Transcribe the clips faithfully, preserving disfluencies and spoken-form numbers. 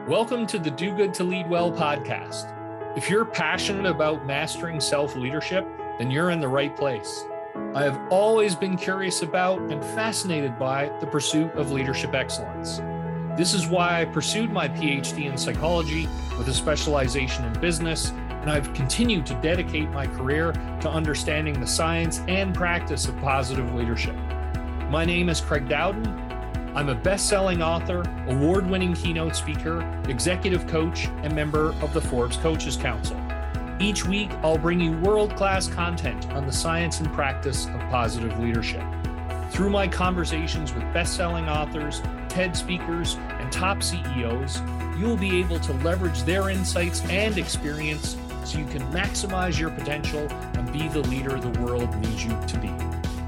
Welcome to the Do Good to Lead Well podcast. If you're passionate about mastering self-leadership, then you're in the right place. I have always been curious about and fascinated by the pursuit of leadership excellence. This is why I pursued my P H D in psychology with a specialization in business, and I've continued to dedicate my career to understanding the science and practice of positive leadership. My name is Craig Dowden. I'm a best-selling author, award-winning keynote speaker, executive coach, and member of the Forbes Coaches Council. Each week, I'll bring you world-class content on the science and practice of positive leadership. Through my conversations with best-selling authors, TED speakers, and top C E Os, you'll be able to leverage their insights and experience so you can maximize your potential and be the leader the world needs you to be.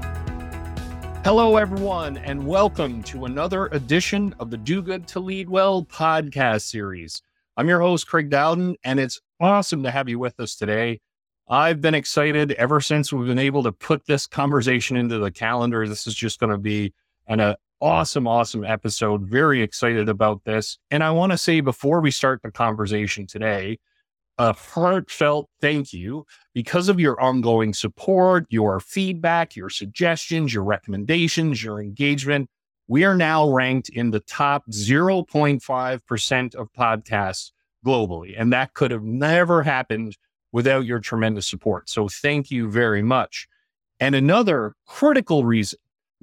Hello, everyone, and welcome to another edition of the Do Good to Lead Well podcast series. I'm your host, Craig Dowden, and it's awesome to have you with us today. I've been excited ever since we've been able to put this conversation into the calendar. This is just going to be an uh, awesome, awesome episode. Very excited about this. And I want to say before we start the conversation today, a heartfelt thank you because of your ongoing support, your feedback, your suggestions, your recommendations, your engagement. We are now ranked in the top zero point five percent of podcasts globally, and that could have never happened without your tremendous support. So thank you very much. And another critical reason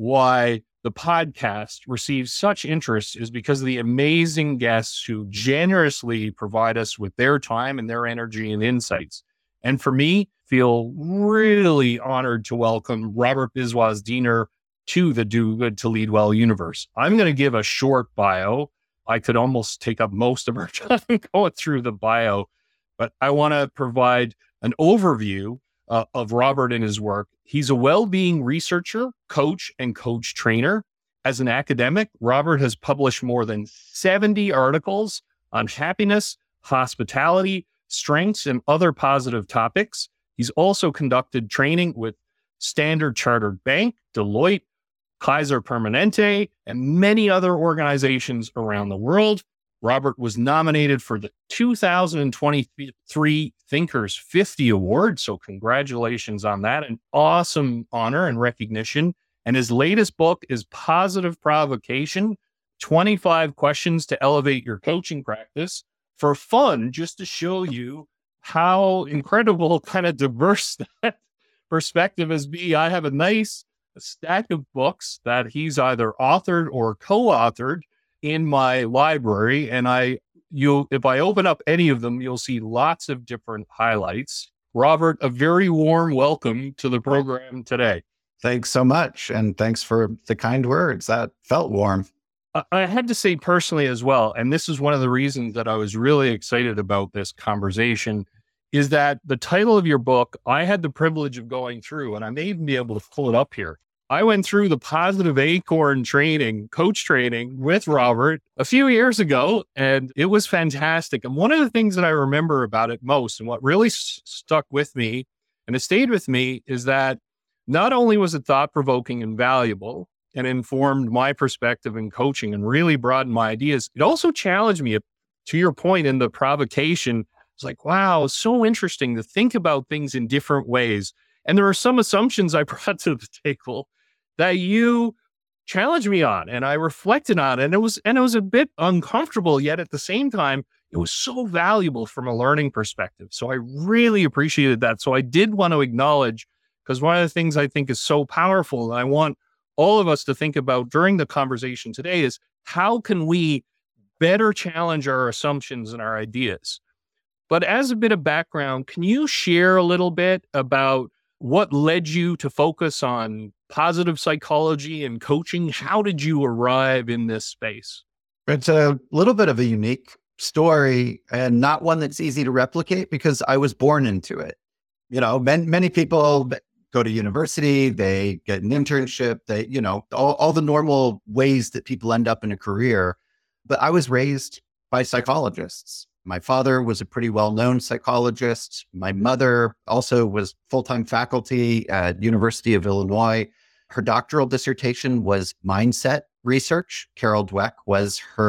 why the podcast receives such interest is because of the amazing guests who generously provide us with their time and their energy and insights. And for me, feel really honored to welcome Robert Biswas-Diener to the Do Good to Lead Well universe. I'm going to give a short bio. I could almost take up most of our time going through the bio, but I want to provide an overview uh, of Robert and his work. He's a well-being researcher, coach, and coach trainer. As an academic, Robert has published more than seventy articles on happiness, hospitality, strengths, and other positive topics. He's also conducted training with Standard Chartered Bank, Deloitte, Kaiser Permanente, and many other organizations around the world. Robert was nominated for the two thousand twenty-three Thinkers fifty Award, so congratulations on that. An awesome honor and recognition. And his latest book is Positive Provocation, twenty-five Questions to Elevate Your Coaching Practice. For fun, just to show you how incredible, kind of diverse that perspective has been. I have a nice stack of books that he's either authored or co-authored in my library. And I, you, if I open up any of them, you'll see lots of different highlights. Robert, a very warm welcome to the program today. Thanks so much. And thanks for the kind words. That felt warm. I had to say personally as well, and this is one of the reasons that I was really excited about this conversation, is that the title of your book, I had the privilege of going through, and I may even be able to pull it up here. I went through the Positive Acorn training, coach training with Robert a few years ago, and it was fantastic. And one of the things that I remember about it most, and what really s- stuck with me, and it stayed with me, is that not only was it thought-provoking and valuable, and informed my perspective in coaching and really broadened my ideas, it also challenged me. To your point in the provocation, it's like, wow, it's so interesting to think about things in different ways. And there are some assumptions I brought to the table that you challenged me on, and I reflected on, and it was and it was a bit uncomfortable, yet at the same time, it was so valuable from a learning perspective. So I really appreciated that. So I did want to acknowledge, because one of the things I think is so powerful, and I want all of us to think about during the conversation today, is how can we better challenge our assumptions and our ideas? But as a bit of background, can you share a little bit about what led you to focus on positive psychology and coaching? How did you arrive in this space? It's a little bit of a unique story and not one that's easy to replicate because I was born into it. You know, many, many people go to university, they get an internship, they, you know, all, all the normal ways that people end up in a career. But I was raised by psychologists. My father was a pretty well-known psychologist. My mother also was full-time faculty at University of Illinois. Her doctoral dissertation was mindset research. Carol Dweck was her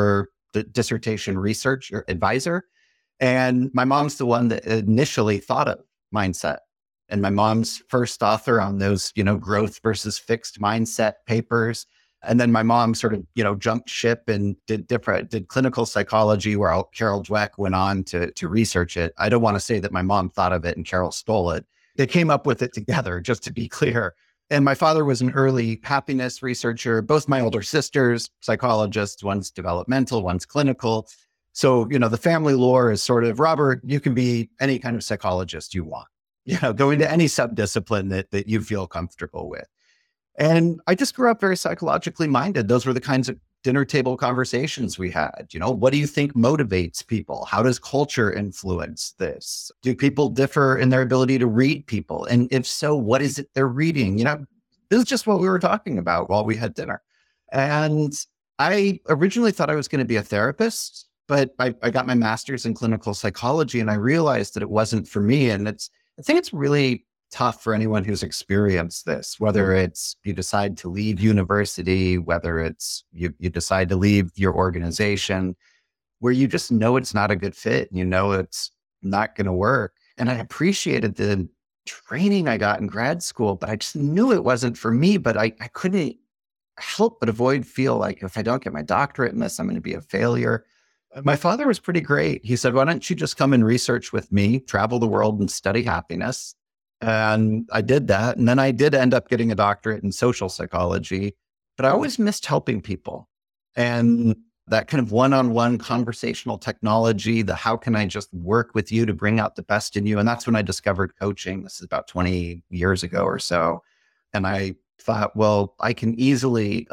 d- dissertation research or advisor. And my mom's the one that initially thought of mindset. And my mom's first author on those, you know, growth versus fixed mindset papers. And then my mom sort of, you know, jumped ship and did different, did clinical psychology where Carol Dweck went on to, to research it. I don't want to say that my mom thought of it and Carol stole it. They came up with it together, just to be clear. And my father was an early happiness researcher. Both my older sisters, psychologists, one's developmental, one's clinical. So, you know, the family lore is sort of, Robert, you can be any kind of psychologist you want. You know, go into any subdiscipline that, that you feel comfortable with. And I just grew up very psychologically minded. Those were the kinds of dinner table conversations we had. You know, what do you think motivates people? How does culture influence this? Do people differ in their ability to read people? And if so, what is it they're reading? You know, this is just what we were talking about while we had dinner. And I originally thought I was going to be a therapist, but I, I got my master's in clinical psychology and I realized that it wasn't for me. And it's, I think it's really tough for anyone who's experienced this, whether it's you decide to leave university, whether it's you, you decide to leave your organization, where you just know it's not a good fit and you know it's not going to work. And I appreciated the training I got in grad school, but I just knew it wasn't for me, but I, I couldn't help but avoid feel like if I don't get my doctorate in this, I'm going to be a failure. My father was pretty great. He said, why don't you just come and research with me, travel the world and study happiness? And I did that. And then I did end up getting a doctorate in social psychology, but I always missed helping people. And that kind of one-on-one conversational technology, the how can I just work with you to bring out the best in you? And that's when I discovered coaching. This is about twenty years ago or so. And I thought, well, I can easily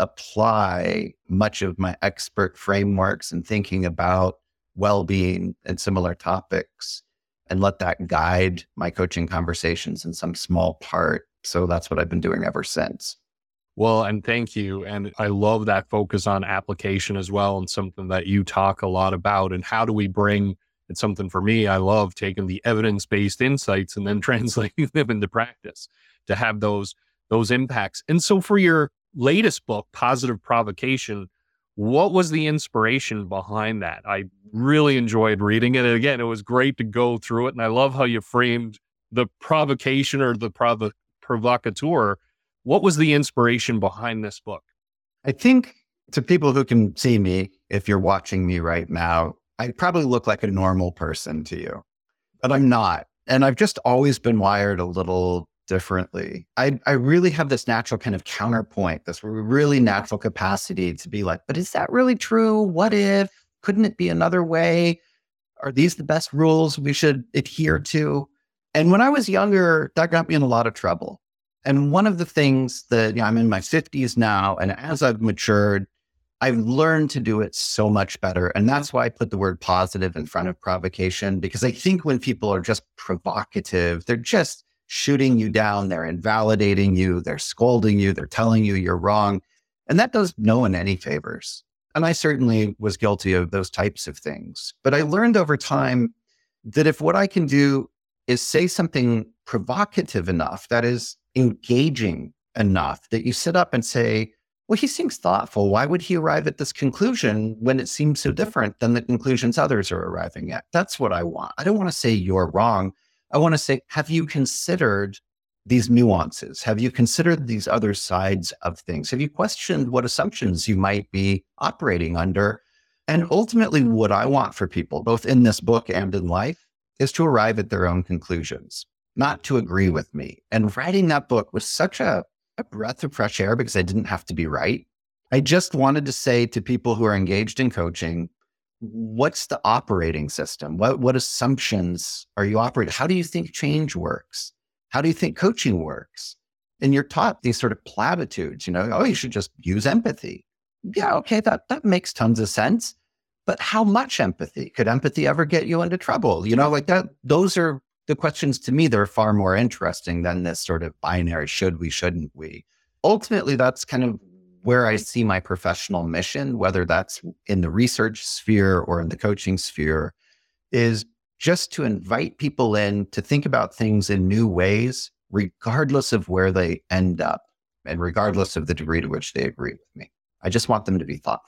apply much of my expert frameworks and thinking about well-being and similar topics and let that guide my coaching conversations in some small part. So that's what I've been doing ever since. Well, and thank you. And I love that focus on application as well, and something that you talk a lot about. And how do we bring, it's something for me, I love taking the evidence-based insights and then translating them into practice to have those, those impacts. And so for your latest book, Positive Provocation, what was the inspiration behind that? I really enjoyed reading it. And again, it was great to go through it. And I love how you framed the provocation or the provo- provocateur. What was the inspiration behind this book? I think to people who can see me, if you're watching me right now, I probably look like a normal person to you, but I'm not. And I've just always been wired a little differently. I, I really have this natural kind of counterpoint, this really natural capacity to be like, but is that really true? What if? Couldn't it be another way? Are these the best rules we should adhere to? And when I was younger, that got me in a lot of trouble. And one of the things that, you know, I'm in my fifties now, and as I've matured, I've learned to do it so much better. And that's why I put the word positive in front of provocation, because I think when people are just provocative, they're just shooting you down, they're invalidating you, they're scolding you, they're telling you you're wrong. And that does no one any favors. And I certainly was guilty of those types of things. But I learned over time that if what I can do is say something provocative enough, that is engaging enough, that you sit up and say, well, he seems thoughtful. Why would he arrive at this conclusion when it seems so different than the conclusions others are arriving at? That's what I want. I don't want to say you're wrong. I want to say, have you considered these nuances? Have you considered these other sides of things? Have you questioned what assumptions you might be operating under? And ultimately, what I want for people, both in this book and in life, is to arrive at their own conclusions, not to agree with me. And writing that book was such a, a breath of fresh air because I didn't have to be right. I just wanted to say to people who are engaged in coaching, what's the operating system? What, what assumptions are you operating? How do you think change works? How do you think coaching works? And you're taught these sort of platitudes, you know, oh, you should just use empathy. Yeah, okay, that, that makes tons of sense. But how much empathy? Could empathy ever get you into trouble? You know, like that, those are the questions to me that are far more interesting than this sort of binary, should we, shouldn't we? Ultimately, that's kind of where I see my professional mission, whether that's in the research sphere or in the coaching sphere, is just to invite people in to think about things in new ways, regardless of where they end up and regardless of the degree to which they agree with me. I just want them to be thoughtful.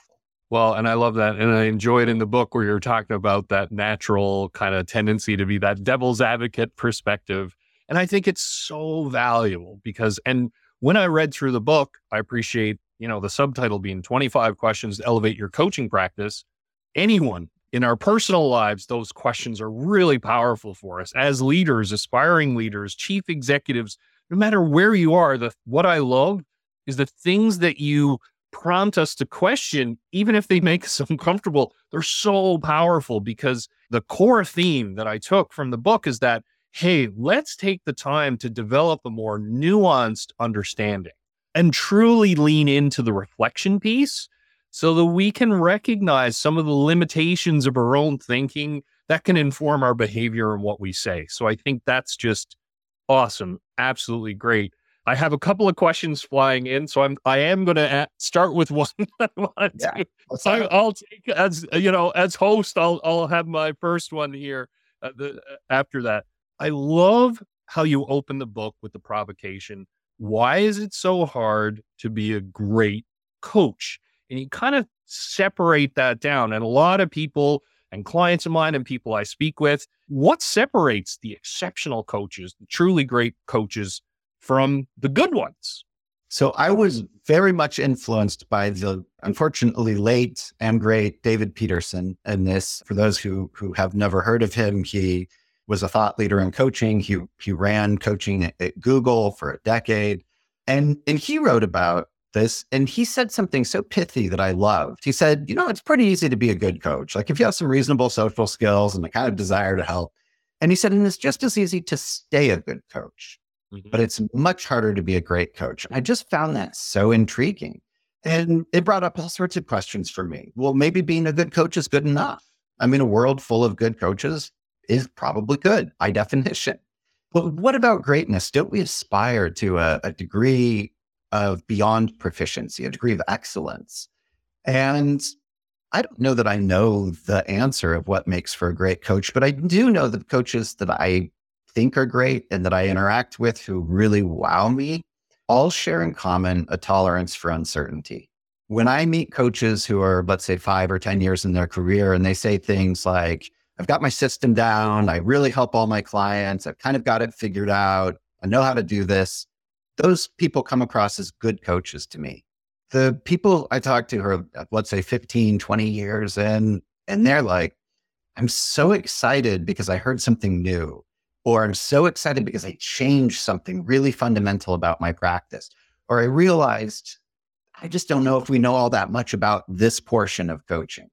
Well, and I love that. And I enjoyed in the book where you're talking about that natural kind of tendency to be that devil's advocate perspective. And I think it's so valuable because, and when I read through the book, I appreciate, you know, the subtitle being twenty-five questions to elevate your coaching practice. Anyone in our personal lives, those questions are really powerful for us as leaders, aspiring leaders, chief executives, no matter where you are. The, what I love is the things that you prompt us to question, even if they make us uncomfortable, they're so powerful because the core theme that I took from the book is that, hey, let's take the time to develop a more nuanced understanding and truly lean into the reflection piece so that we can recognize some of the limitations of our own thinking that can inform our behavior and what we say. So I think that's just awesome. Absolutely great. I have a couple of questions flying in, so I'm I am going to start with one. I want Yeah, to. I, I'll take as you know as host. I'll I'll have my first one here. Uh, the, after that, I love how you open the book with the provocation. Why is it so hard to be a great coach? And you kind of separate that down. And a lot of people and clients of mine and people I speak with, what separates the exceptional coaches, the truly great coaches, from the good ones? So I was very much influenced by the unfortunately late and great David Peterson in this. For those who who have never heard of him, he was a thought leader in coaching. He he ran coaching at, at Google for a decade. And, and he wrote about this, and he said something so pithy that I loved. He said, you know, it's pretty easy to be a good coach. Like if you have some reasonable social skills and the kind of desire to help. And he said, and it's just as easy to stay a good coach. But it's much harder to be a great coach. I just found that so intriguing. And it brought up all sorts of questions for me. Well, maybe being a good coach is good enough. I mean, a world full of good coaches is probably good by definition. But what about greatness? Don't we aspire to a, a degree of beyond proficiency, a degree of excellence? And I don't know that I know the answer of what makes for a great coach, but I do know that coaches that I think are great and that I interact with who really wow me all share in common a tolerance for uncertainty. When I meet coaches who are, let's say, five or ten years in their career, and they say things like, I've got my system down, I really help all my clients, I've kind of got it figured out, I know how to do this. Those people come across as good coaches to me. The people I talk to are, let's say, fifteen, twenty years in, and they're like, I'm so excited because I heard something new. Or I'm so excited because I changed something really fundamental about my practice. Or I realized I just don't know if we know all that much about this portion of coaching.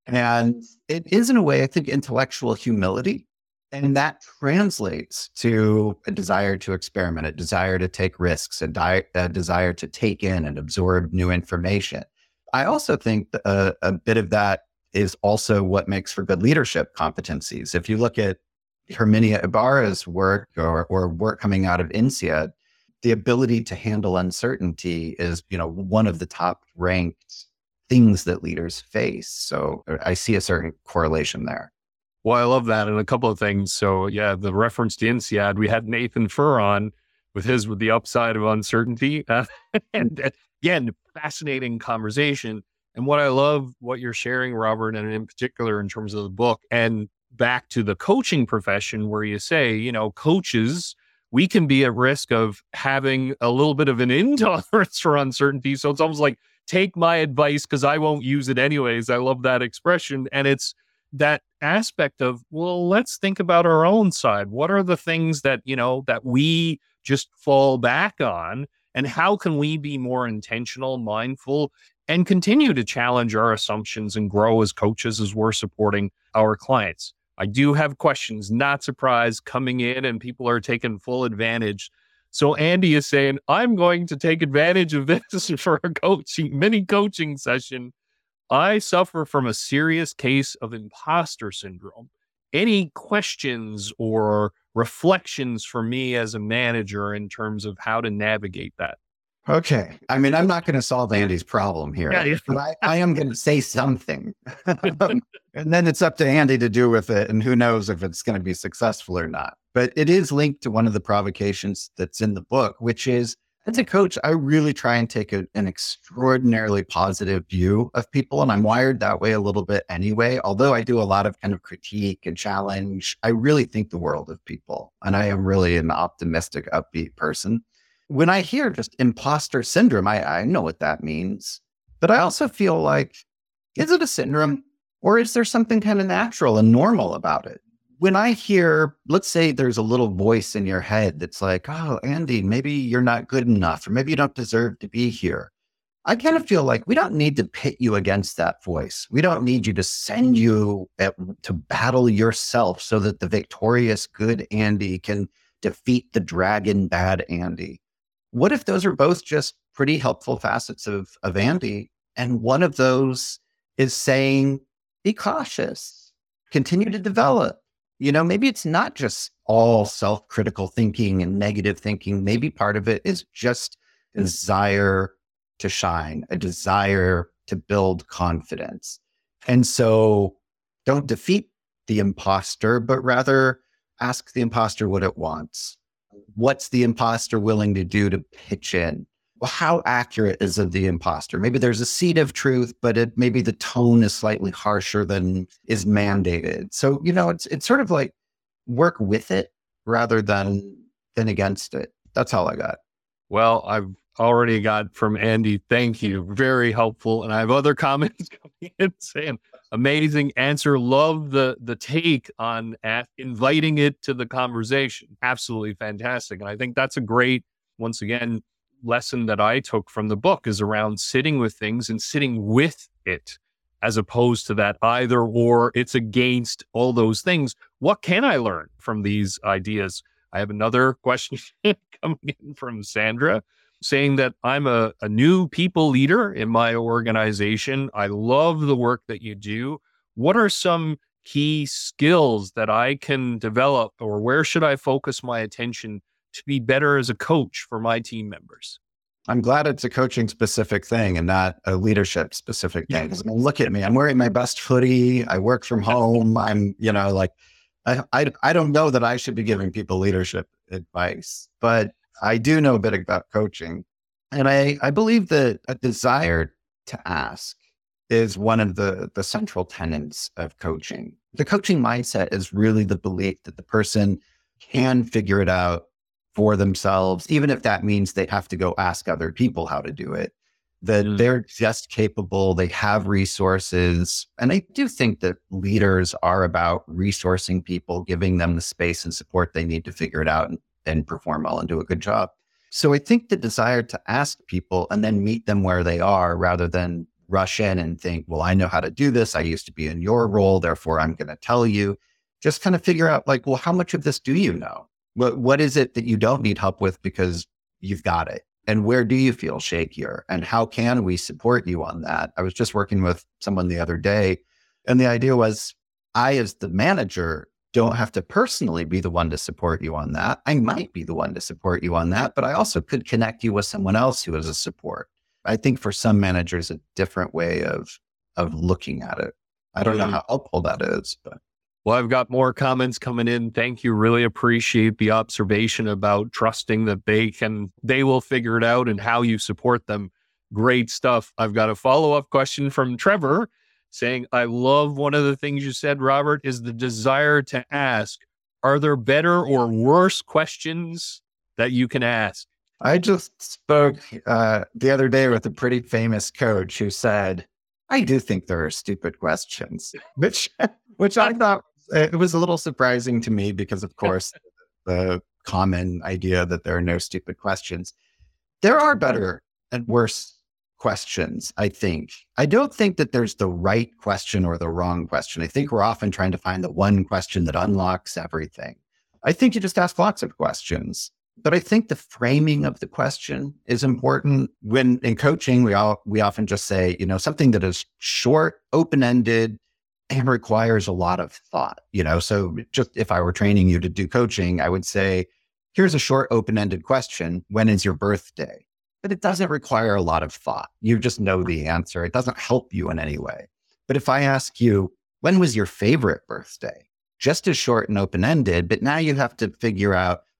And it is, in a way, I think, intellectual humility. And that translates to a desire to experiment, a desire to take risks, a, di- a desire to take in and absorb new information. I also think a, a bit of that is also what makes for good leadership competencies. If you look at Herminia Ibarra's work or, or work coming out of INSEAD, the ability to handle uncertainty is, you know, one of the top ranked things that leaders face. So I see a certain correlation there. Well, I love that. And a couple of things. So yeah, the reference to INSEAD, we had Nathan Furr on with his, with the upside of uncertainty. Uh, and again, fascinating conversation. And what I love, what you're sharing, Robert, and in particular in terms of the book, and back to the coaching profession where you say, you know, coaches, we can be at risk of having a little bit of an intolerance for uncertainty. So it's almost like, take my advice because I won't use it anyways. I love that expression. And it's that aspect of, well, let's think about our own side. What are the things that, you know, that we just fall back on? And how can we be more intentional, mindful, and continue to challenge our assumptions and grow as coaches as we're supporting our clients? I do have questions, not surprised, coming in, and people are taking full advantage. So Andy is saying, I'm going to take advantage of this for a coaching, mini coaching session. I suffer from a serious case of imposter syndrome. Any questions or reflections for me as a manager in terms of how to navigate that? Okay. I mean, I'm not going to solve Andy's problem here, Yeah, yeah. but I, I am going to say something. And then it's up to Andy to do with it. And who knows if it's going to be successful or not. But it is linked to one of the provocations that's in the book, which is As a coach, I really try and take a, an extraordinarily positive view of people. And I'm wired that way a little bit anyway. Although I do a lot of kind of critique and challenge, I really think the world of people. And I am really an optimistic, upbeat person. When I hear just imposter syndrome, I, I know what that means. But I also feel like, is it a syndrome or is there something kind of natural and normal about it? When I hear, let's say there's a little voice in your head that's like, oh, Andy, maybe you're not good enough, or maybe you don't deserve to be here. I kind of feel like we don't need to pit you against that voice. We don't need you to send you at, to battle yourself so that the victorious good Andy can defeat the dragon bad Andy. What if those are both just pretty helpful facets of, of Andy? And one of those is saying, be cautious, continue to develop. You know, maybe it's not just all self-critical thinking and negative thinking. Maybe part of it is just a desire to shine, a desire to build confidence. And so don't defeat the imposter, but rather ask the imposter what it wants. What's the imposter willing to do to pitch in? Well, how accurate is it the imposter? Maybe there's a seed of truth, but it maybe the tone is slightly harsher than is mandated. So, you know, it's it's sort of like work with it rather than than against it. That's all I got. Well, I've already got from Andy, thank you. Very helpful. And I have other comments coming in saying, amazing answer. Love the the take on at inviting it to the conversation. Absolutely fantastic. And I think that's a great, once again, lesson that I took from the book is around sitting with things and sitting with it, as opposed to that either or, it's against all those things. What can I learn from these ideas? I have another question coming in from Sandra saying that I'm a, a new people leader in my organization. I love the work that you do. What are some key skills that I can develop, or where should I focus my attention to be better as a coach for my team members? I'm glad it's a coaching specific thing and not a leadership specific thing. Because I mean, look at me, I'm wearing my best hoodie. I work from home. I'm, you know, like, I, I, I don't know that I should be giving people leadership advice, but I do know a bit about coaching. And I, I believe that a desire to ask is one of the, the central tenets of coaching. The coaching mindset is really the belief that the person can figure it out for themselves, even if that means they have to go ask other people how to do it, that mm. they're just capable, they have resources. And I do think that leaders are about resourcing people, giving them the space and support they need to figure it out and, and perform well and do a good job. So I think the desire to ask people and then meet them where they are rather than rush in and think, well, I know how to do this. I used to be in your role, therefore I'm going to tell you. Just kind of figure out like, well, how much of this do you know? What what is it that you don't need help with because you've got it? And where do you feel shakier? And how can we support you on that? I was just working with someone the other day, and the idea was I, as the manager, don't have to personally be the one to support you on that. I might be the one to support you on that, but I also could connect you with someone else who is a support. I think for some managers, a different way of of looking at it. I don't know how helpful that is, but. Well, I've got more comments coming in. Thank you. Really appreciate the observation about trusting that they can, they will figure it out and how you support them. Great stuff. I've got a follow-up question from Trevor saying, I love one of the things you said, Robert, is the desire to ask, are there better or worse questions that you can ask? I just spoke uh, the other day with a pretty famous coach who said, I do think there are stupid questions, which, which I thought it was a little surprising to me because, of course, the common idea that there are no stupid questions. There are better and worse questions, I think. I don't think that there's the right question or the wrong question. I think we're often trying to find the one question that unlocks everything. I think you just ask lots of questions. But I think the framing of the question is important. When in coaching, we all we often just say, you know, something that is short, open-ended, and requires a lot of thought, you know? So just if I were training you to do coaching, I would say, here's a short, open-ended question. When is your birthday? But it doesn't require a lot of thought. You just know the answer. It doesn't help you in any way. But if I ask you, when was your favorite birthday? Just as short and open-ended, but now you have to figure out,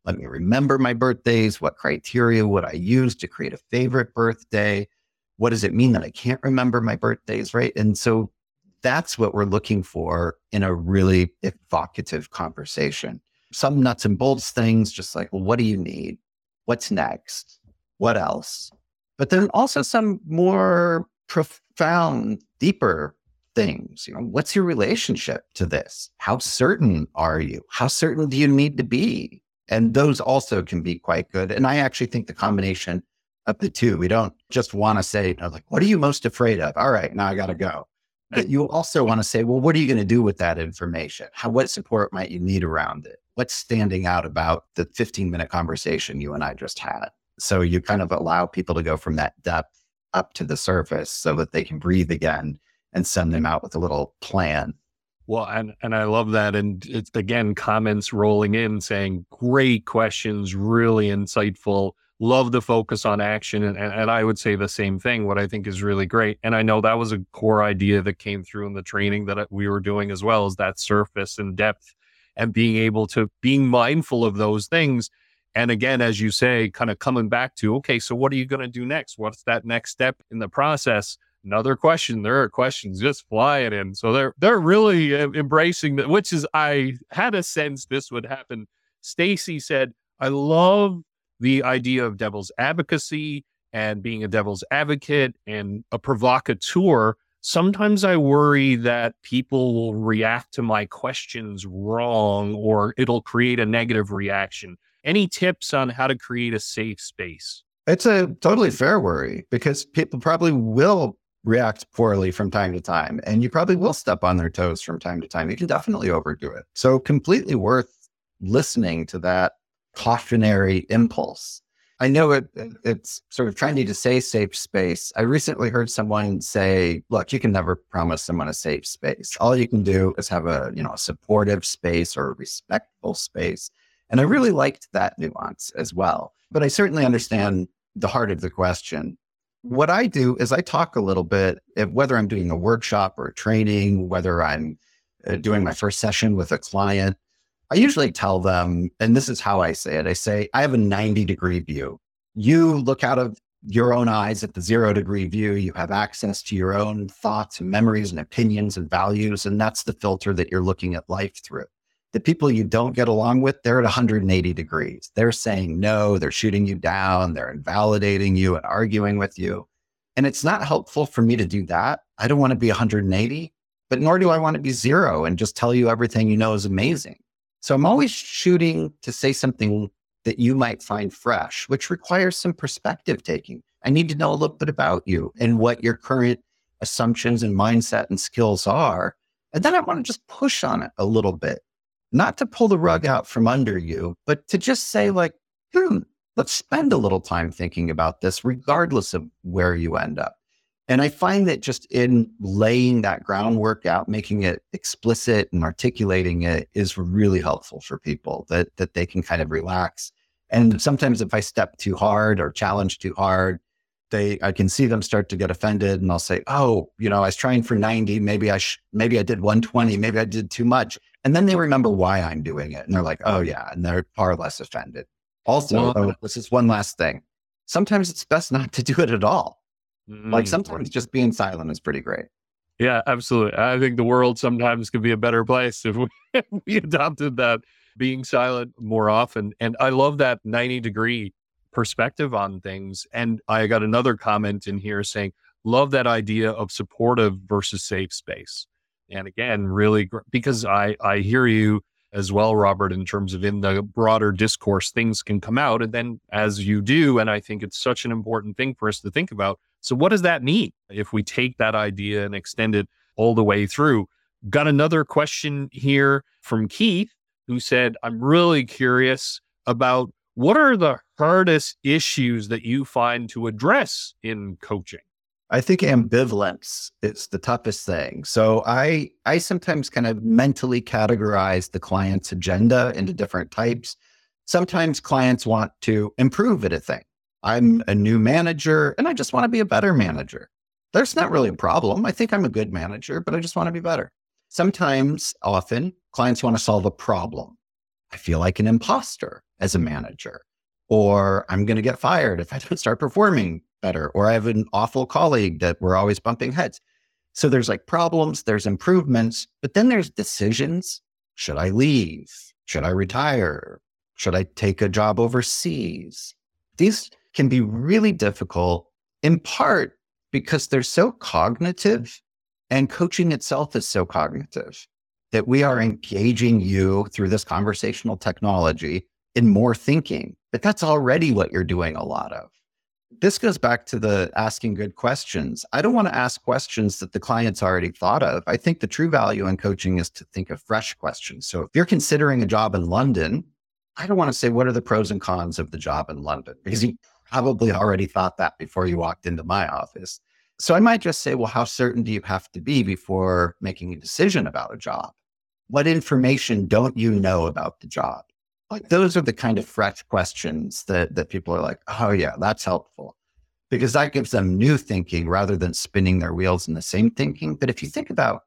Let me remember my birthdays. What criteria would I use to create a favorite birthday? What does it mean that I can't remember my birthdays, right? And so that's what we're looking for in a really evocative conversation. Some nuts and bolts things, just like, well, what do you need? What's next? What else? But then also some more profound, deeper things. You know, what's your relationship to this? How certain are you? How certain do you need to be? And those also can be quite good. And I actually think the combination of the two, we don't just want to say, you know, like, what are you most afraid of? All right, now I got to go. But you also want to say, well, what are you going to do with that information? How, what support might you need around it? What's standing out about the fifteen minute conversation you and I just had? So you kind of allow people to go from that depth up to the surface so that they can breathe again and send them out with a little plan. Well, and, and I love that. And it's, again, comments rolling in saying, great questions, really insightful. Love the focus on action. And, and, and I would say the same thing, what I think is really great. And I know that was a core idea that came through in the training that we were doing as well, as that surface and depth and being able to being mindful of those things. And again, as you say, kind of coming back to, okay, so what are you going to do next? What's that next step in the process? Another question. There are questions just flying in. So they're they're really uh, embracing that, which is, I had a sense this would happen. Stacy said, I love the idea of devil's advocacy and being a devil's advocate and a provocateur. Sometimes I worry that people will react to my questions wrong, or it'll create a negative reaction. Any tips on how to create a safe space? It's a totally fair worry, because people probably will react poorly from time to time, and you probably will step on their toes from time to time. You can definitely overdo it. So completely worth listening to that cautionary impulse. I know it, it's sort of trendy to say safe space. I recently heard someone say, look, you can never promise someone a safe space. All you can do is have a, you know, a supportive space or a respectful space. And I really liked that nuance as well. But I certainly understand the heart of the question. What I do is I talk a little bit, if, whether I'm doing a workshop or a training, whether I'm uh, doing my first session with a client, I usually tell them, and this is how I say it, I say, I have a ninety degree view. You look out of your own eyes at the zero degree view. You have access to your own thoughts and memories and opinions and values. And that's the filter that you're looking at life through. The people you don't get along with, they're at one hundred eighty degrees. They're saying no, they're shooting you down, they're invalidating you and arguing with you. And it's not helpful for me to do that. I don't want to be one hundred eighty, but nor do I want to be zero and just tell you everything you know is amazing. So I'm always shooting to say something that you might find fresh, which requires some perspective taking. I need to know a little bit about you and what your current assumptions and mindset and skills are. And then I want to just push on it a little bit. Not to pull the rug out from under you, but to just say like, hmm, let's spend a little time thinking about this, regardless of where you end up. And I find that just in laying that groundwork out, making it explicit and articulating it is really helpful for people, that that they can kind of relax. And sometimes if I step too hard or challenge too hard, they I can see them start to get offended, and I'll say, oh, you know, I was trying for ninety, maybe I sh- maybe I did one twenty, maybe I did too much. And then they remember why I'm doing it. And they're like, oh yeah, and they're far less offended. Also, well, oh, this is one last thing. Sometimes it's best not to do it at all. Mm-hmm. Like sometimes just being silent is pretty great. Yeah, absolutely. I think the world sometimes could be a better place if we, if we adopted that being silent more often. And I love that ninety degree perspective on things. And I got another comment in here saying, love that idea of supportive versus safe space. And again, really, gr- because I, I hear you as well, Robert, in terms of in the broader discourse, things can come out. And then as you do, and I think it's such an important thing for us to think about. So what does that mean if we take that idea and extend it all the way through? Got another question here from Keith, who said, I'm really curious about what are the hardest issues that you find to address in coaching? I think ambivalence is the toughest thing. So I I sometimes kind of mentally categorize the client's agenda into different types. Sometimes clients want to improve at a thing. I'm a new manager and I just want to be a better manager. There's not really a problem. I think I'm a good manager, but I just want to be better. Sometimes, often, clients want to solve a problem. I feel like an imposter as a manager, or I'm going to get fired if I don't start performing better, or I have an awful colleague that we're always bumping heads. So there's like problems, there's improvements, but then there's decisions. Should I leave? Should I retire? Should I take a job overseas? These can be really difficult, in part because they're so cognitive, and coaching itself is so cognitive that we are engaging you through this conversational technology in more thinking, but that's already what you're doing a lot of. This goes back to the asking good questions. I don't want to ask questions that the client's already thought of. I think the true value in coaching is to think of fresh questions. So if you're considering a job in London, I don't want to say, what are the pros and cons of the job in London? Because you probably already thought that before you walked into my office. So I might just say, well, how certain do you have to be before making a decision about a job? What information don't you know about the job? Like, those are the kind of fresh questions that, that people are like, oh yeah, that's helpful, because that gives them new thinking rather than spinning their wheels in the same thinking. But if you think about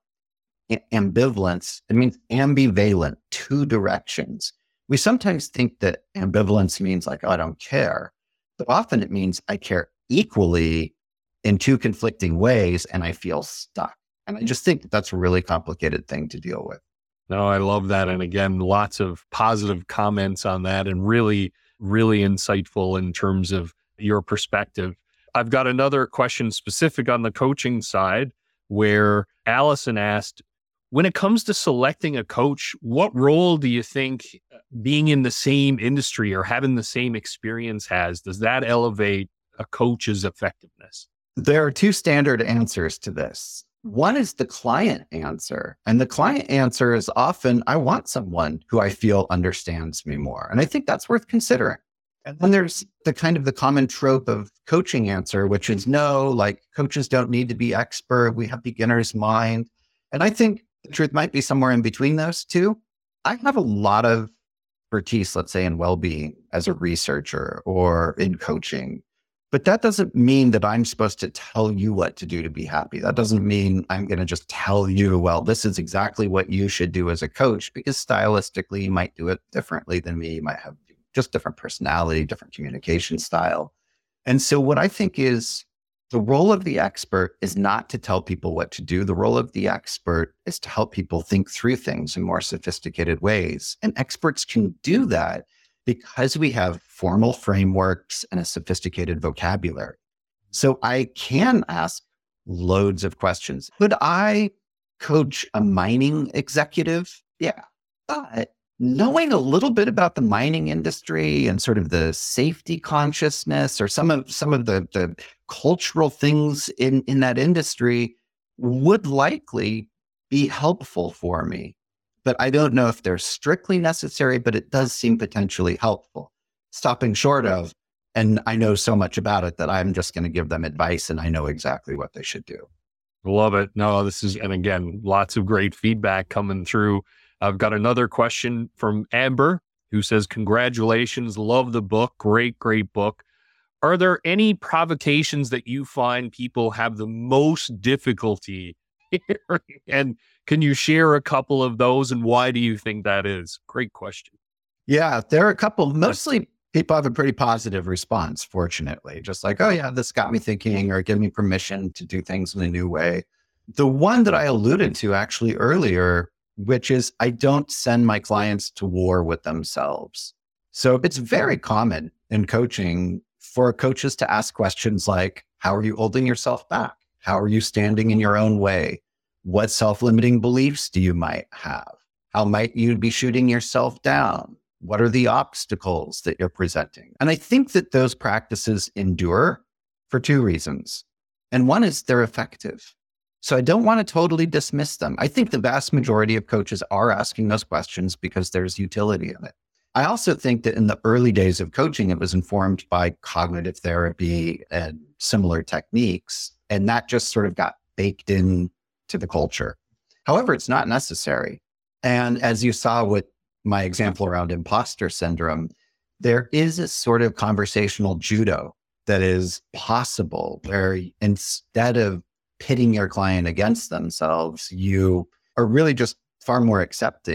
ambivalence, it means ambivalent, two directions. We sometimes think that ambivalence means like, oh, I don't care, but often it means I care equally in two conflicting ways and I feel stuck. And I just think that that's a really complicated thing to deal with. No, I love that. And again, lots of positive comments on that, and really, really insightful in terms of your perspective. I've got another question specific on the coaching side, where Allison asked, when it comes to selecting a coach, what role do you think being in the same industry or having the same experience has? Does that elevate a coach's effectiveness? There are two standard answers to this. One is the client answer. And the client answer is often, I want someone who I feel understands me more. And I think that's worth considering. And then there's the kind of the common trope of coaching answer, which is no, like, coaches don't need to be expert. We have beginner's mind. And I think the truth might be somewhere in between those two. I have a lot of expertise, let's say, in well-being as a researcher or in coaching. But that doesn't mean that I'm supposed to tell you what to do to be happy. That doesn't mean I'm going to just tell you, well, this is exactly what you should do as a coach, because stylistically, you might do it differently than me. You might have just different personality, different communication style. And so what I think is the role of the expert is not to tell people what to do. The role of the expert is to help people think through things in more sophisticated ways. And experts can do that because we have formal frameworks and a sophisticated vocabulary. So I can ask loads of questions. Could I coach a mining executive? Yeah. But knowing a little bit about the mining industry and sort of the safety consciousness or some of some of the, the cultural things in, in that industry would likely be helpful for me. But I don't know if they're strictly necessary, but it does seem potentially helpful. Stopping short of, and I know so much about it that I'm just going to give them advice and I know exactly what they should do. Love it. No, this is, and again, lots of great feedback coming through. I've got another question from Amber, who says, congratulations, love the book. Great, great book. Are there any provocations that you find people have the most difficulty hearing? And can you share a couple of those, and why do you think that is? Great question. Yeah, there are a couple. Mostly people have a pretty positive response, fortunately. Just like, oh yeah, this got me thinking, or give me permission to do things in a new way. The one that I alluded to actually earlier, which is I don't send my clients to war with themselves. So it's very common in coaching for coaches to ask questions like, how are you holding yourself back? How are you standing in your own way? What self-limiting beliefs do you might have? How might you be shooting yourself down? What are the obstacles that you're presenting? And I think that those practices endure for two reasons. And one is they're effective. So I don't want to totally dismiss them. I think the vast majority of coaches are asking those questions because there's utility in it. I also think that in the early days of coaching, it was informed by cognitive therapy and similar techniques. And that just sort of got baked in to the culture. However, it's not necessary. And as you saw with my example around imposter syndrome, there is a sort of conversational judo that is possible where instead of pitting your client against themselves, you are really just far more accepting.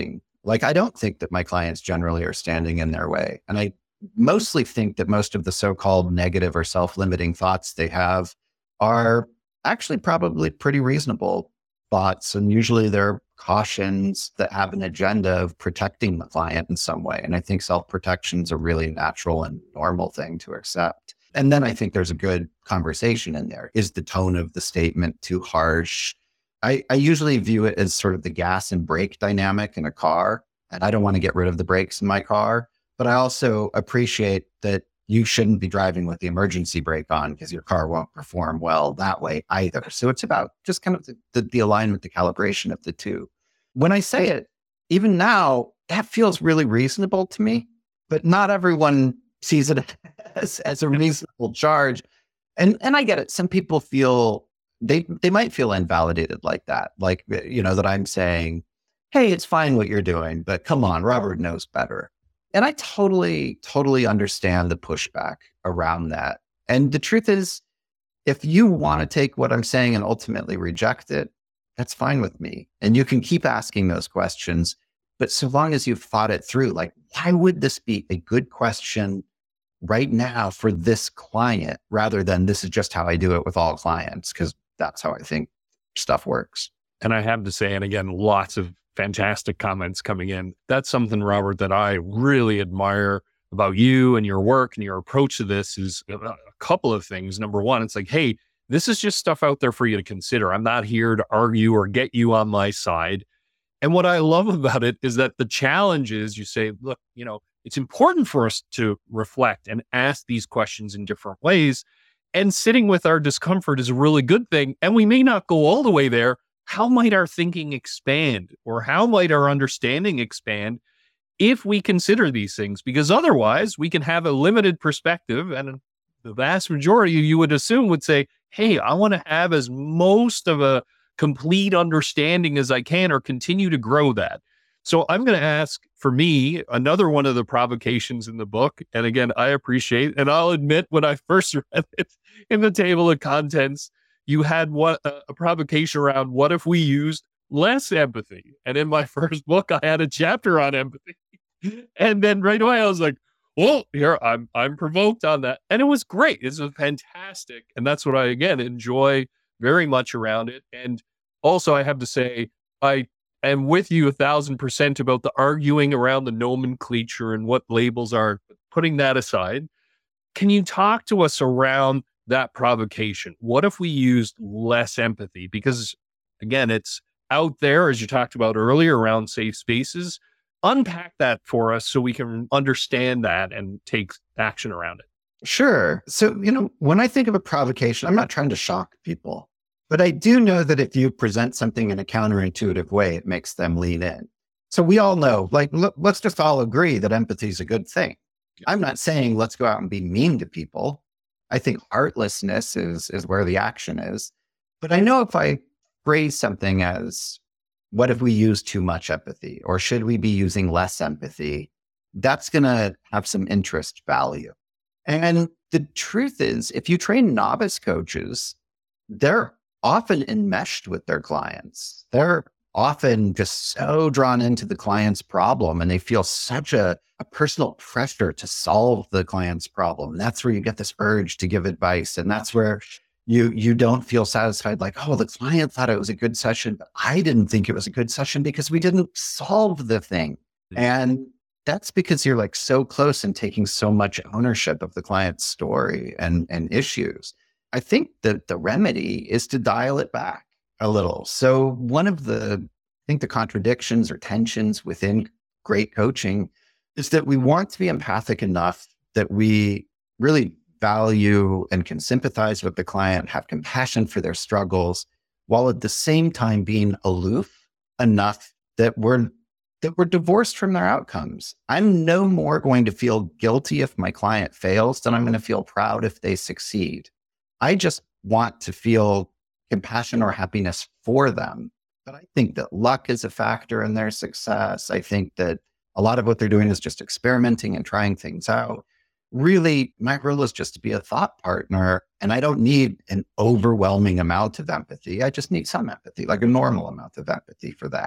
Like, I don't think that my clients generally are standing in their way. And I mostly think that most of the so-called negative or self-limiting thoughts they have are actually probably pretty reasonable thoughts. And usually they're cautions that have an agenda of protecting the client in some way. And I think self-protection is a really natural and normal thing to accept. And then I think there's a good conversation in there. Is the tone of the statement too harsh? I, I usually view it as sort of the gas and brake dynamic in a car. And I don't want to get rid of the brakes in my car, but I also appreciate that you shouldn't be driving with the emergency brake on because your car won't perform well that way either. So it's about just kind of the, the, the alignment, the calibration of the two. When I say it, even now, that feels really reasonable to me, but not everyone sees it as, as a reasonable charge. And and I get it. Some people feel, they they might feel invalidated like that. Like, you know, that I'm saying, hey, it's fine what you're doing, but come on, Robert knows better. And I totally, totally understand the pushback around that. And the truth is, if you want to take what I'm saying and ultimately reject it, that's fine with me. And you can keep asking those questions. But so long as you've thought it through, like, why would this be a good question right now for this client rather than this is just how I do it with all clients? Because that's how I think stuff works. And I have to say, and again, lots of fantastic comments coming in. That's something, Robert, that I really admire about you and your work and your approach to this is a couple of things. Number one, it's like, hey, this is just stuff out there for you to consider. I'm not here to argue or get you on my side. And what I love about it is that the challenge is you say, look, you know, it's important for us to reflect and ask these questions in different ways. And sitting with our discomfort is a really good thing. And we may not go all the way there. How might our thinking expand, or how might our understanding expand if we consider these things? Because otherwise we can have a limited perspective, and the vast majority you would assume would say, hey, I want to have as most of a complete understanding as I can, or continue to grow that. So I'm going to ask, for me, another one of the provocations in the book. And again, I appreciate, and I'll admit, when I first read it in the table of contents, you had what uh, a provocation around what if we used less empathy? And in my first book, I had a chapter on empathy. And then right away I was like, well, here I'm I'm provoked on that. And it was great. It's fantastic. And that's what I, again, enjoy very much around it. And also I have to say, I am with you a thousand percent about the arguing around the nomenclature and what labels are. Putting that aside, can you talk to us around that provocation? What if we used less empathy? Because again, it's out there, as you talked about earlier, around safe spaces. Unpack that for us so we can understand that and take action around it. Sure. So, you know, when I think of a provocation, I'm not trying to shock people, but I do know that if you present something in a counterintuitive way, it makes them lean in. So we all know, like, look, let's just all agree that empathy is a good thing. I'm not saying let's go out and be mean to people. I think heartlessness is, is where the action is. But I know if I phrase something as, what if we use too much empathy? Or should we be using less empathy? That's going to have some interest value. And the truth is, if you train novice coaches, they're often enmeshed with their clients. They're often just so drawn into the client's problem, and they feel such a, a personal pressure to solve the client's problem. And that's where you get this urge to give advice. And that's where you you don't feel satisfied, like, oh, the client thought it was a good session, but I didn't think it was a good session because we didn't solve the thing. Mm-hmm. And that's because you're like so close and taking so much ownership of the client's story and, and issues. I think that the remedy is to dial it back a little. So one of the, I think the contradictions or tensions within great coaching is that we want to be empathic enough that we really value and can sympathize with the client, have compassion for their struggles, while at the same time being aloof enough that we're that we're divorced from their outcomes. I'm no more going to feel guilty if my client fails than I'm going to feel proud if they succeed. I just want to feel compassion or happiness for them. But I think that luck is a factor in their success. I think that a lot of what they're doing is just experimenting and trying things out. Really, my role is just to be a thought partner, and I don't need an overwhelming amount of empathy. I just need some empathy, like a normal amount of empathy for that.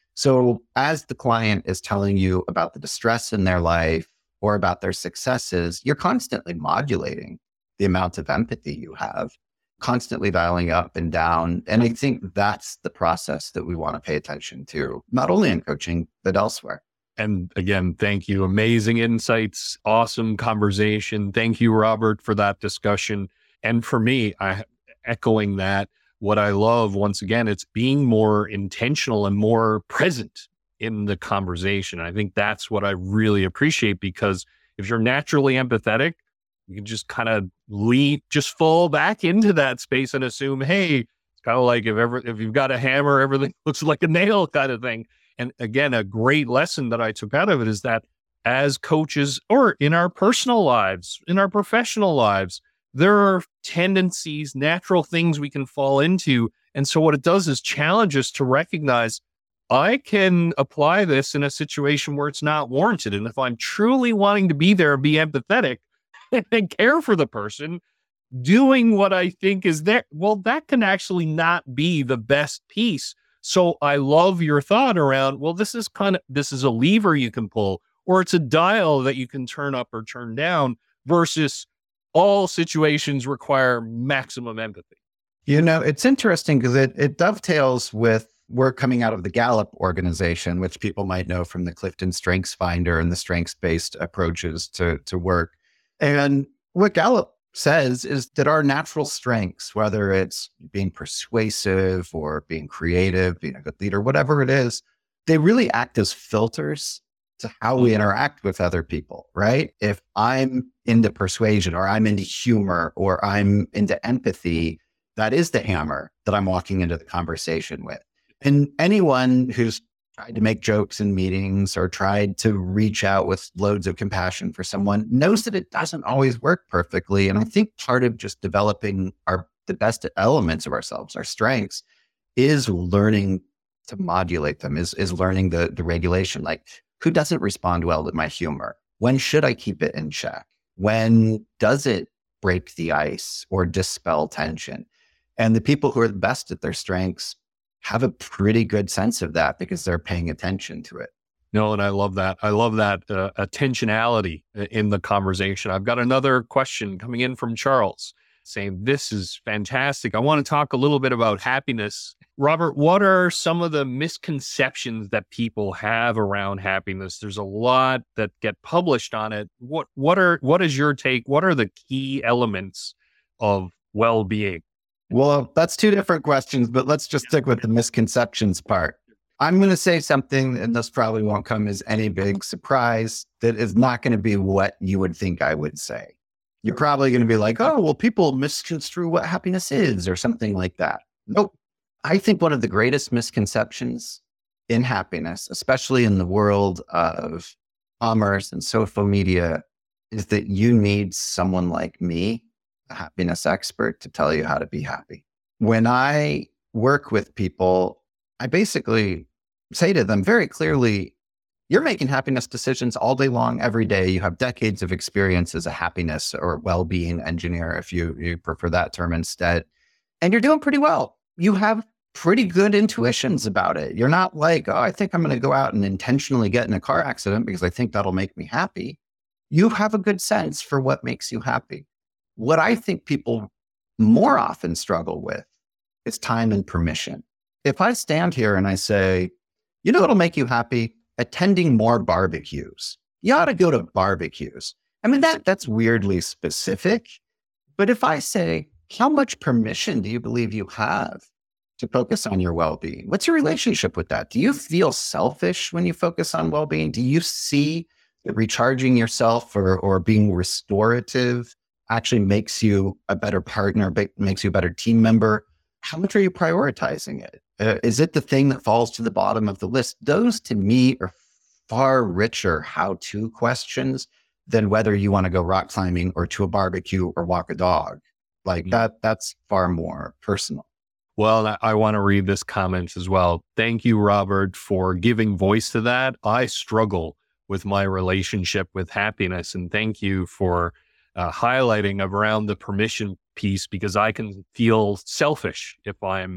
So as the client is telling you about the distress in their life or about their successes, you're constantly modulating the amount of empathy you have, constantly dialing up and down. And I think that's the process that we want to pay attention to, not only in coaching, but elsewhere. And again, thank you. Amazing insights, awesome conversation. Thank you, Robert, for that discussion. And for me, I echoing that, what I love, once again, it's being more intentional and more present in the conversation. I think that's what I really appreciate, because if you're naturally empathetic, you can just kind of lead, just fall back into that space and assume, hey, it's kind of like if ever, if you've got a hammer, everything looks like a nail kind of thing. And again, a great lesson that I took out of it is that as coaches, or in our personal lives, in our professional lives, there are tendencies, natural things we can fall into. And so what it does is challenge us to recognize, I can apply this in a situation where it's not warranted. And if I'm truly wanting to be there and be empathetic and care for the person, doing what I think is there, well, that can actually not be the best piece. So I love your thought around, well, this is kind of, this is a lever you can pull, or it's a dial that you can turn up or turn down, versus all situations require maximum empathy. You know, it's interesting because it, it dovetails with work coming out of the Gallup organization, which people might know from the Clifton Strengths Finder and the strengths-based approaches to, to work. And what Gallup says is that our natural strengths, whether it's being persuasive or being creative, being a good leader, whatever it is, they really act as filters to how we interact with other people, right? If I'm into persuasion, or I'm into humor, or I'm into empathy, that is the hammer that I'm walking into the conversation with. And anyone who's tried to make jokes in meetings or tried to reach out with loads of compassion for someone knows that it doesn't always work perfectly. And I think part of just developing our the best elements of ourselves, our strengths, is learning to modulate them, is, is learning the, the regulation. Like, who doesn't respond well to my humor? When should I keep it in check? When does it break the ice or dispel tension? And the people who are the best at their strengths have a pretty good sense of that because they're paying attention to it. No, and I love that. I love that uh, attentionality in the conversation. I've got another question coming in from Charles saying, this is fantastic. I want to talk a little bit about happiness. Robert, what are some of the misconceptions that people have around happiness? There's a lot that get published on it. What what are what is your take? What are the key elements of well-being? Well, that's two different questions, but let's just stick with the misconceptions part. I'm going to say something, and this probably won't come as any big surprise, that is not going to be what you would think I would say. You're probably going to be like, oh, well, people misconstrue what happiness is or something like that. Nope. I think one of the greatest misconceptions in happiness, especially in the world of commerce and social media, is that you need someone like me, a happiness expert, to tell you how to be happy. When I work with people, I basically say to them very clearly, you're making happiness decisions all day long, every day. You have decades of experience as a happiness or well-being engineer, if you, you prefer that term instead. And you're doing pretty well. You have pretty good intuitions about it. You're not like, oh, I think I'm going to go out and intentionally get in a car accident because I think that'll make me happy. You have a good sense for what makes you happy. What I think people more often struggle with is time and permission. If I stand here and I say, you know what'll make you happy? Attending more barbecues. You ought to go to barbecues. I mean, that that's weirdly specific. But if I say, how much permission do you believe you have to focus on your well-being? What's your relationship with that? Do you feel selfish when you focus on well-being? Do you see that recharging yourself or, or being restorative actually makes you a better partner, makes you a better team member? How much are you prioritizing it? Uh, is it the thing that falls to the bottom of the list? Those, to me, are far richer how-to questions than whether you want to go rock climbing or to a barbecue or walk a dog. Like mm-hmm. that, that's far more personal. Well, I want to read this comment as well. Thank you, Robert, for giving voice to that. I struggle with my relationship with happiness, and thank you for uh, highlighting around the permission piece, because I can feel selfish if I'm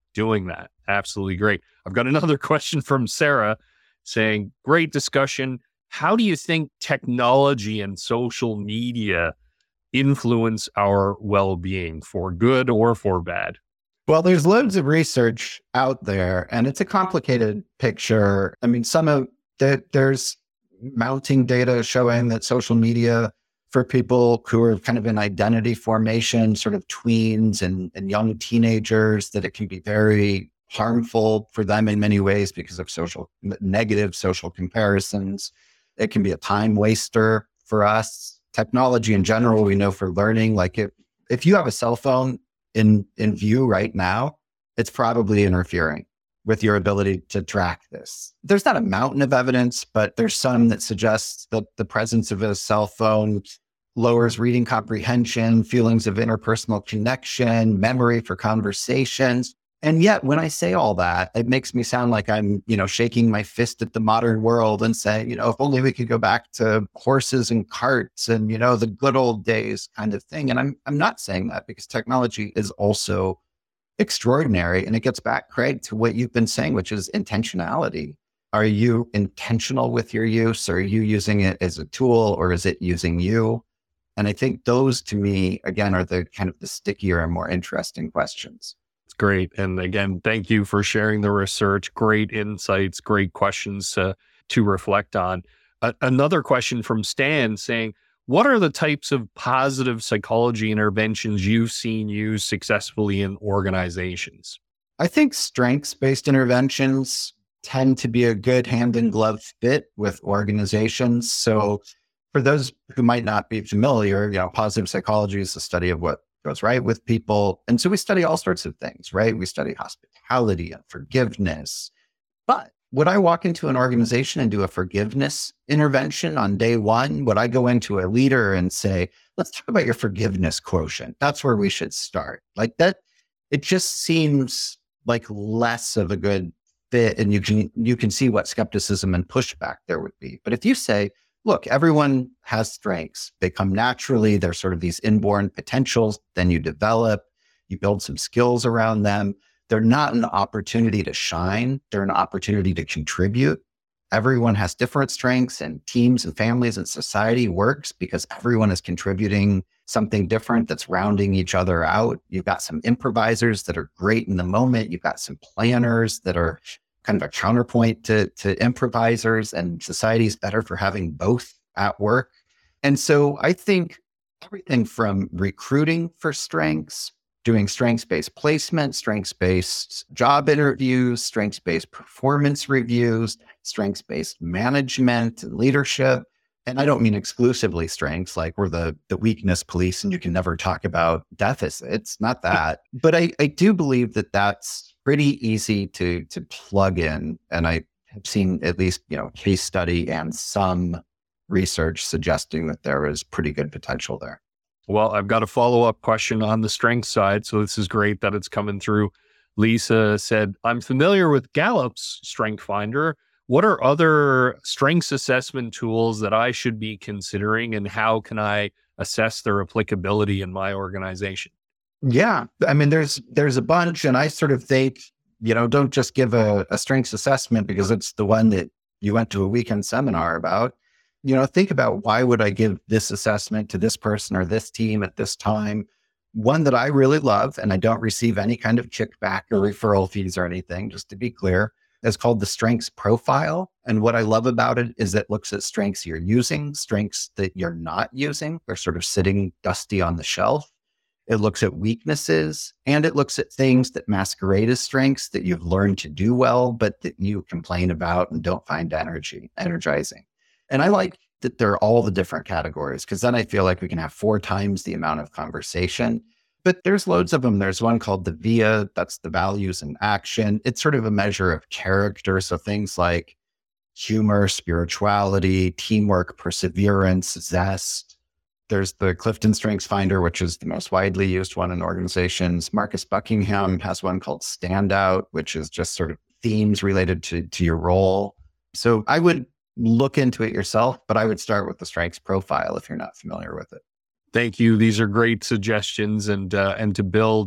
doing that. Absolutely great. I've got another question from Sarah saying, great discussion. How do you think technology and social media influence our well-being for good or for bad? Well, there's loads of research out there, and it's a complicated picture. I mean, some of the, there's mounting data showing that social media for people who are kind of in identity formation, sort of tweens and, and young teenagers, that it can be very harmful for them in many ways because of social negative social comparisons. It can be a time waster for us. Technology in general, we know for learning, like if, if you have a cell phone in, in view right now, it's probably interfering with your ability to track this. There's not a mountain of evidence, but there's some that suggests that the presence of a cell phone lowers reading comprehension, feelings of interpersonal connection, memory for conversations. And yet when I say all that, it makes me sound like I'm, you know, shaking my fist at the modern world and saying, you know, if only we could go back to horses and carts and, you know, the good old days kind of thing. And I'm, I'm not saying that, because technology is also extraordinary. And it gets back, Craig, to what you've been saying, which is intentionality. Are you intentional with your use? Are you using it as a tool, or is it using you? And I think those, to me, again, are the kind of the stickier and more interesting questions. It's great. And again, thank you for sharing the research. Great insights, great questions uh, to reflect on. A- another question from Stan saying, what are the types of positive psychology interventions you've seen used successfully in organizations? I think strengths-based interventions tend to be a good hand-in-glove fit with organizations. So for those who might not be familiar, you know, positive psychology is the study of what goes right with people. And so we study all sorts of things, right? We study hospitality and forgiveness. But would I walk into an organization and do a forgiveness intervention on day one? Would I go into a leader and say, let's talk about your forgiveness quotient? That's where we should start. Like that, it just seems like less of a good fit. And you can, you can see what skepticism and pushback there would be. But if you say, look, everyone has strengths. They come naturally. They're sort of these inborn potentials. Then you develop, you build some skills around them. They're not an opportunity to shine. They're an opportunity to contribute. Everyone has different strengths, and teams and families and society works because everyone is contributing something different that's rounding each other out. You've got some improvisers that are great in the moment. You've got some planners that are kind of a counterpoint to, to improvisers, and society is better for having both at work. And so I think everything from recruiting for strengths, doing strengths-based placement, strengths-based job interviews, strengths-based performance reviews, strengths-based management and leadership. And I don't mean exclusively strengths, like we're the, the weakness police and you can never talk about deficits, not that. But I, I do believe that that's pretty easy to, to plug in. And I have seen at least, you know, case study and some research suggesting that there is pretty good potential there. Well, I've got a follow-up question on the strength side. So this is great that it's coming through. Lisa said, I'm familiar with Gallup's Strength Finder. What are other strengths assessment tools that I should be considering, and how can I assess their applicability in my organization? Yeah, I mean, there's there's a bunch, and I sort of think, you know, don't just give a, a strengths assessment because it's the one that you went to a weekend seminar about. You know, think about, why would I give this assessment to this person or this team at this time? One that I really love, and I don't receive any kind of kickback or referral fees or anything, just to be clear, is called the Strengths Profile. And what I love about it is it looks at strengths you're using, strengths that you're not using. They're sort of sitting dusty on the shelf. It looks at weaknesses, and it looks at things that masquerade as strengths that you've learned to do well, but that you complain about and don't find energy, energizing. And I like that they're all the different categories, because then I feel like we can have four times the amount of conversation. But there's loads of them. There's one called the V I A, that's the values in action. It's sort of a measure of character. So things like humor, spirituality, teamwork, perseverance, zest. There's the Clifton Strengths Finder, which is the most widely used one in organizations. Marcus Buckingham has one called Standout, which is just sort of themes related to, to your role. So I would look into it yourself, but I would start with the Strengths Profile if you're not familiar with it. Thank you. These are great suggestions, and uh, and to build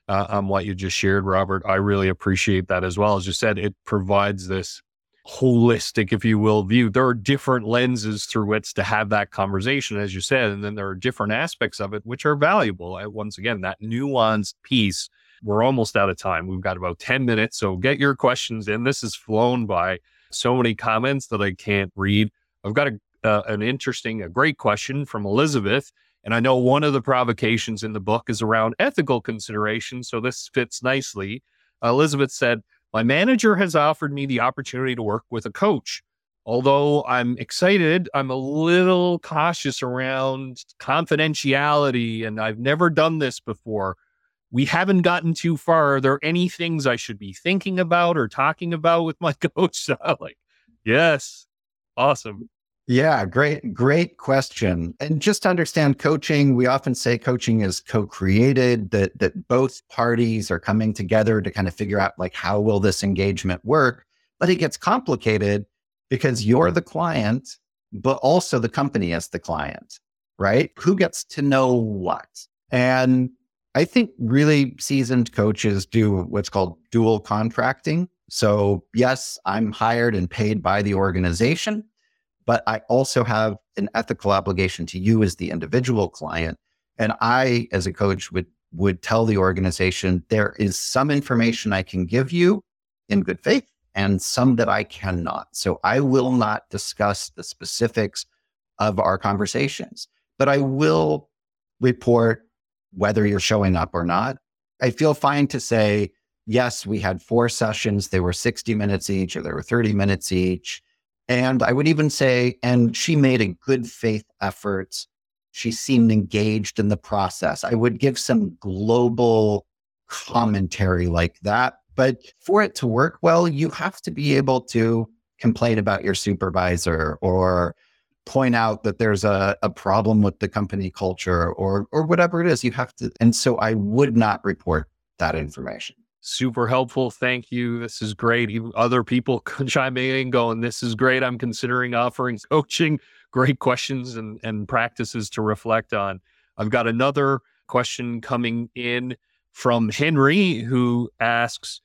uh, on what you just shared, Robert. I really appreciate that as well. As you said, it provides this holistic, if you will, view. There are different lenses through which to have that conversation, as you said, and then there are different aspects of it which are valuable. I, once again, that nuanced piece. We're almost out of time. We've got about ten minutes, so get your questions in. This has flown by. So many comments that I can't read. I've got a, uh, an interesting, a great question from Elizabeth. And I know one of the provocations in the book is around ethical considerations. So this fits nicely. Uh, Elizabeth said, my manager has offered me the opportunity to work with a coach. Although I'm excited, I'm a little cautious around confidentiality, and I've never done this before. We haven't gotten too far. Are there any things I should be thinking about or talking about with my coach? So I'm like, yes, awesome. Yeah, great, great question. And just to understand coaching, we often say coaching is co-created, that that both parties are coming together to kind of figure out like, how will this engagement work? But it gets complicated because you're the client, but also the company is the client, right? Who gets to know what? And I think really seasoned coaches do what's called dual contracting. So yes, I'm hired and paid by the organization, but I also have an ethical obligation to you as the individual client. And I, as a coach, would, would tell the organization, there is some information I can give you in good faith and some that I cannot. So I will not discuss the specifics of our conversations, but I will report whether you're showing up or not. I feel fine to say, yes, we had four sessions. They were sixty minutes each, or they were thirty minutes each. And I would even say, and she made a good faith effort. She seemed engaged in the process. I would give some global commentary like that. But for it to work well, you have to be able to complain about your supervisor or point out that there's a, a problem with the company culture or or whatever it is. You have to. And so I would not report that information. Super helpful. Thank you. This is great. Even other people could chime in going, this is great. I'm considering offering coaching. Great questions and, and practices to reflect on. I've got another question coming in from Henry, who asks,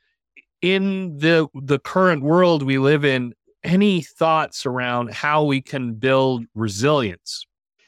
in the the current world we live in, any thoughts around how we can build resilience?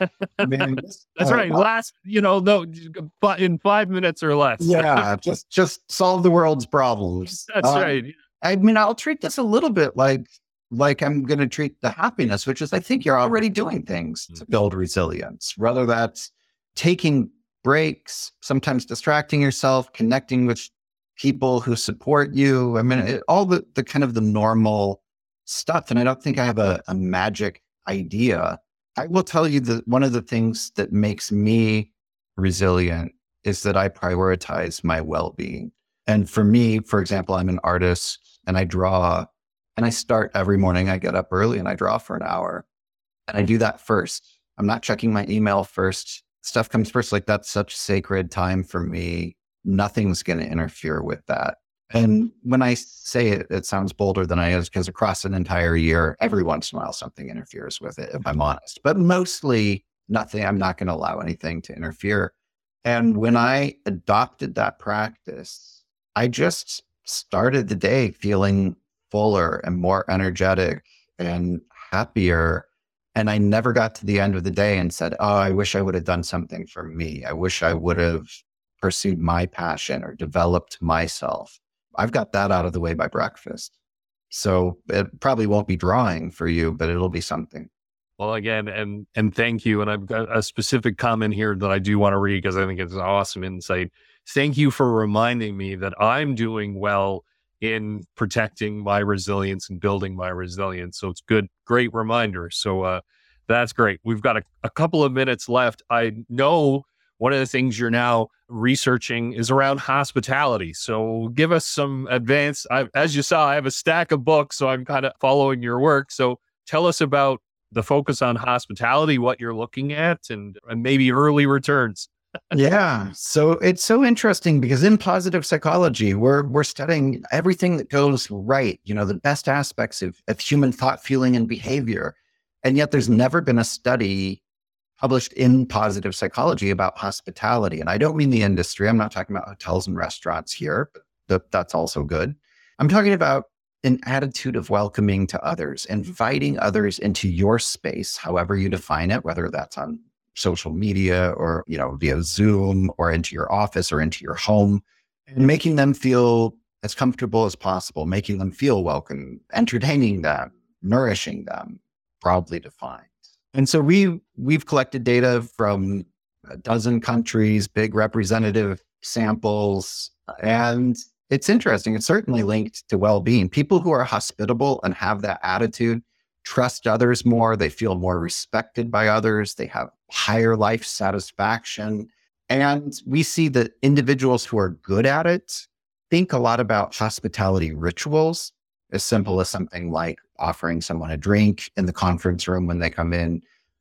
Man, that's uh, right. Last, you know, no, but in five minutes or less. Yeah, just just solve the world's problems. That's um, right. I mean, I'll treat this a little bit like like I'm going to treat the happiness, which is I think you're already doing things to build resilience. Whether that's taking breaks, sometimes distracting yourself, connecting with people who support you. I mean, it, all the the kind of the normal stuff. And I don't think I have a, a magic idea. I will tell you that one of the things that makes me resilient is that I prioritize my well-being. And for me, for example, I'm an artist and I draw, and I start every morning. I get up early and I draw for an hour, and I do that first. I'm not checking my email first. Stuff comes first. Like, that's such sacred time for me. Nothing's going to interfere with that. And when I say it, it sounds bolder than I is, because across an entire year, every once in a while, something interferes with it, if I'm honest. But mostly nothing. I'm not going to allow anything to interfere. And when I adopted that practice, I just started the day feeling fuller and more energetic and happier. And I never got to the end of the day and said, oh, I wish I would have done something for me. I wish I would have pursued my passion or developed myself. I've got that out of the way by breakfast. So it probably won't be drawing for you, but it'll be something. Well, again, and and thank you. And I've got a specific comment here that I do want to read because I think it's an awesome insight. Thank you for reminding me that I'm doing well in protecting my resilience and building my resilience. So it's good, great reminder. So uh, that's great. We've got a, a couple of minutes left. I know one of the things you're now researching is around hospitality. So give us some advance. I, as you saw, I have a stack of books, so I'm kind of following your work. So tell us about the focus on hospitality, what you're looking at, and, and maybe early returns. Yeah. So it's so interesting because in positive psychology, we're we're studying everything that goes right, you know, the best aspects of, of human thought, feeling, and behavior. And yet there's never been a study published in Positive Psychology about hospitality. And I don't mean the industry. I'm not talking about hotels and restaurants here, but that's also good. I'm talking about an attitude of welcoming to others, inviting others into your space, however you define it, whether that's on social media or, you know, via Zoom or into your office or into your home, and making them feel as comfortable as possible, making them feel welcome, entertaining them, nourishing them, broadly defined. And so we, we've collected data from a dozen countries, big representative samples, and it's interesting. It's certainly linked to well-being. People who are hospitable and have that attitude trust others more. They feel more respected by others. They have higher life satisfaction. And we see that individuals who are good at it think a lot about hospitality rituals, as simple as something like offering someone a drink in the conference room when they come in,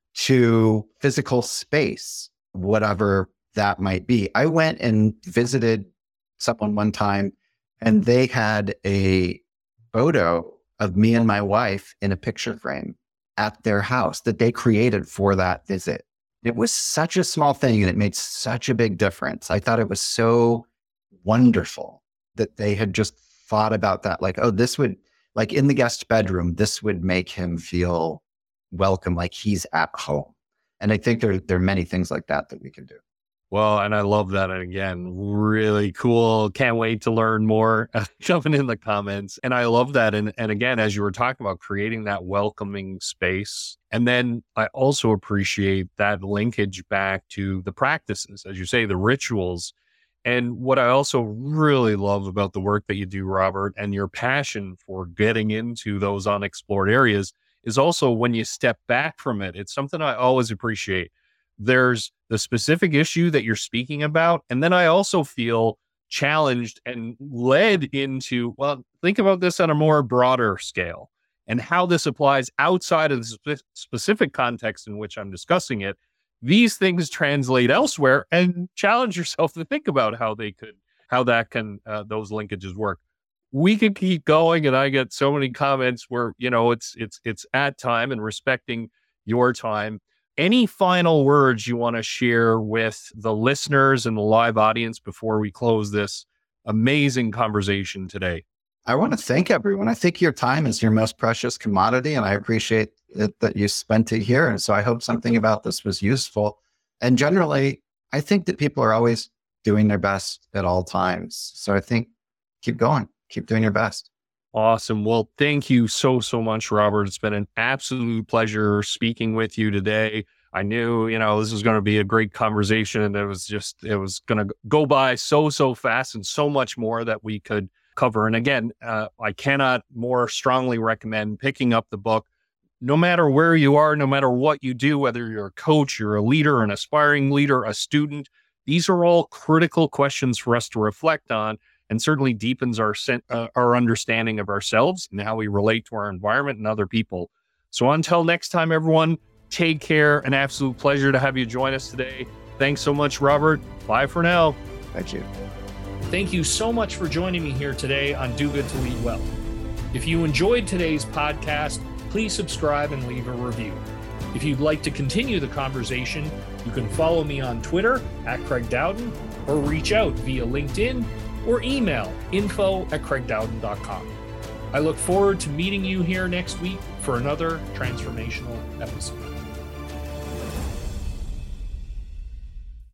to physical space, whatever that might be. I went and visited someone one time, and they had a photo of me and my wife in a picture frame at their house that they created for that visit. It was such a small thing and it made such a big difference. I thought it was so wonderful that they had just thought about that. Like, oh, this would, like in the guest bedroom, this would make him feel welcome, like he's at home. And I think there, there are many things like that that we can do. Well, and I love that. And again, really cool. Can't wait to learn more. Jumping in the comments. And I love that. And, and again, as you were talking about creating that welcoming space. And then I also appreciate that linkage back to the practices, as you say, the rituals. And what I also really love about the work that you do, Robert, and your passion for getting into those unexplored areas is also when you step back from it. It's something I always appreciate. There's the specific issue that you're speaking about. And then I also feel challenged and led into, well, think about this on a more broader scale and how this applies outside of the spe- specific context in which I'm discussing it. These things translate elsewhere, and challenge yourself to think about how they could, how that can, uh, those linkages work. We could keep going. And I get so many comments where, you know, it's, it's, it's at time and respecting your time. Any final words you want to share with the listeners and the live audience before we close this amazing conversation today? I want to thank everyone. I think your time is your most precious commodity, and I appreciate it that you spent it here. And so I hope something about this was useful. And generally, I think that people are always doing their best at all times. So I think keep going, keep doing your best. Awesome. Well, thank you so, so much, Robert. It's been an absolute pleasure speaking with you today. I knew, you know, this was going to be a great conversation, and it was just, it was going to go by so, so fast, and so much more that we could cover. And again, uh, I cannot more strongly recommend picking up the book, no matter where you are, no matter what you do, whether you're a coach, you're a leader, an aspiring leader, a student. These are all critical questions for us to reflect on, and certainly deepens our uh, our understanding of ourselves and how we relate to our environment and other people. So until next time, everyone, take care. An absolute pleasure to have you join us today. Thanks so much, Robert. Bye for now. Thank you. Thank you so much for joining me here today on Do Good to Lead Well. If you enjoyed today's podcast, please subscribe and leave a review. If you'd like to continue the conversation, you can follow me on Twitter at Craig Dowden, or reach out via LinkedIn or email info at craig dowden dot com. I look forward to meeting you here next week for another transformational episode.